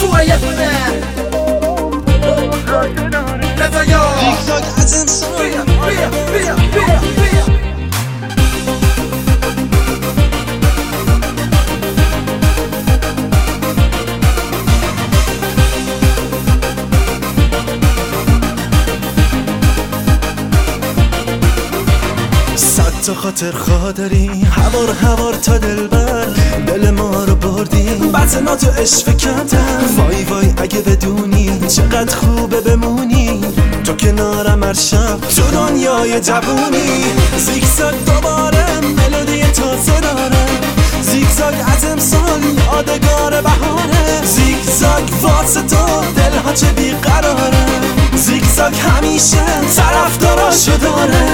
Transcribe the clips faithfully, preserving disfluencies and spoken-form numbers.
تو یه دونه رضایا زیگزاگ از امسال بیا بیا بیا بیا بیا تو خاطر خواه داری هوار هوار تا دلبر دل ما رو بردی بعد تو عشق کردم وای وای اگه بدونی چقدر خوبه بمونی تو کنارم هر شب تو دنیای جوونی زیگزاگ دوباره ملودی تازه داره زیگزاگ از امسال یادگار بهاره زیگزاگ واسه تو دلها چه بیقراره زیگزاگ همیشه طرفداراشو داره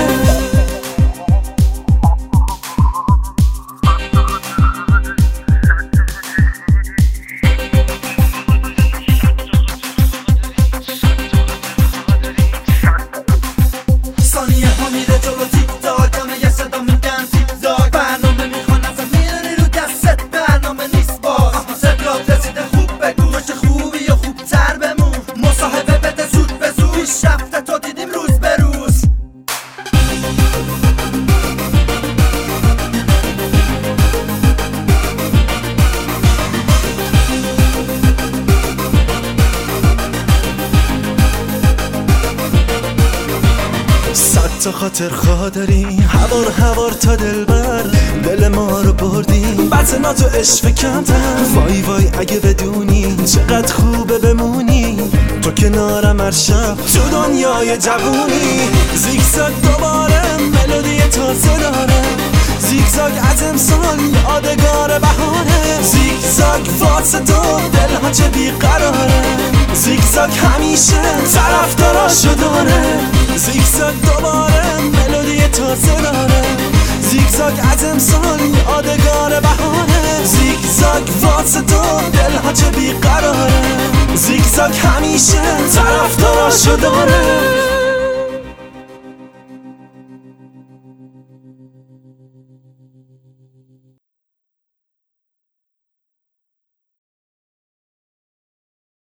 تو خاطر خواه داری هوار هوار تا دلبر دل ما رو بردی بعد تو عشق کردم وای وای اگه بدونی چقدر خوبه بمونی تو کنارم هر شب تو دنیای جوونی زیگزاگ دوباره ملودی تازه داره زیگزاگ از امسال یادگار بهاره زیگزاگ واسه تو دلها چه بیقراره زیگزاگ همیشه طرفداراشو داره زیگزاگ دوباره ملودی تازه داره زیگزاگ از امسال یادگار بهاره زیگزاگ واسه تو دلها چه بیقراره زیگزاگ همیشه طرفداراشو داره